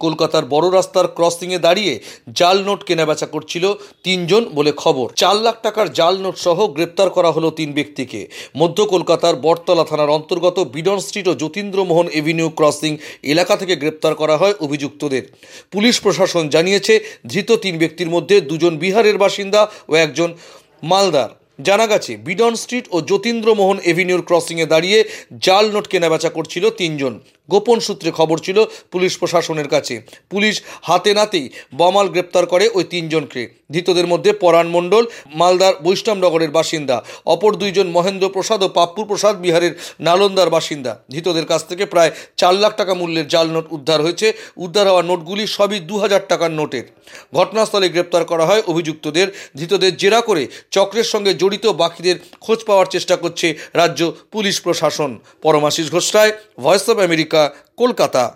কলকাতার বড় রাস্তার ক্রসিংয়ে দাঁড়িয়ে জাল নোট কেনাবেচা করছিল তিনজন বলে খবর। 4 লাখ টাকার জাল নোট সহ গ্রেপ্তার করা হলো 3 ব্যক্তিকে। মধ্য কলকাতার বটতলা থানার অন্তর্গত বিডন স্ট্রিট ও যতীন্দ্রমোহন এভিনিউ ক্রসিং এলাকা থেকে গ্রেপ্তার করা হয় অভিযুক্তদের। পুলিশ প্রশাসন জানিয়েছে, ধৃত 3 ব্যক্তির মধ্যে 2 জন বিহারের বাসিন্দা ও একজন মালদার। জানা গেছে, বিডন স্ট্রিট ও যতীন্দ্রমোহন এভিনিউর ক্রসিংয়ে দাঁড়িয়ে জাল নোট কেনাবেচা করছিল 3 জন। গোপন সূত্রে খবর ছিল পুলিশ প্রশাসনের কাছে। পুলিশ হাতে নাতেই বমাল গ্রেপ্তার করে ওই 3 জনকে। ধৃতদের মধ্যে পরাণ মণ্ডল মালদার বৈষ্ণবনগরের বাসিন্দা, অপর 2 জন মহেন্দ্র প্রসাদ ও পাপ্পু প্রসাদ বিহারের নালন্দার বাসিন্দা। ধৃতদের কাছ থেকে প্রায় 4 লাখ টাকা মূল্যের জাল নোট উদ্ধার হয়েছে। উদ্ধার হওয়া নোটগুলি সবই 2000 টাকার নোটের। ঘটনাস্থলে গ্রেপ্তার করা হয় অভিযুক্তদের। ধৃতদের জেরা করে চক্রের সঙ্গে জড়িত বাকিদের খোঁজ পাওয়ার চেষ্টা করছে রাজ্য পুলিশ প্রশাসন। Paramashis Ghosh Roy, Voice of America, Kolkata.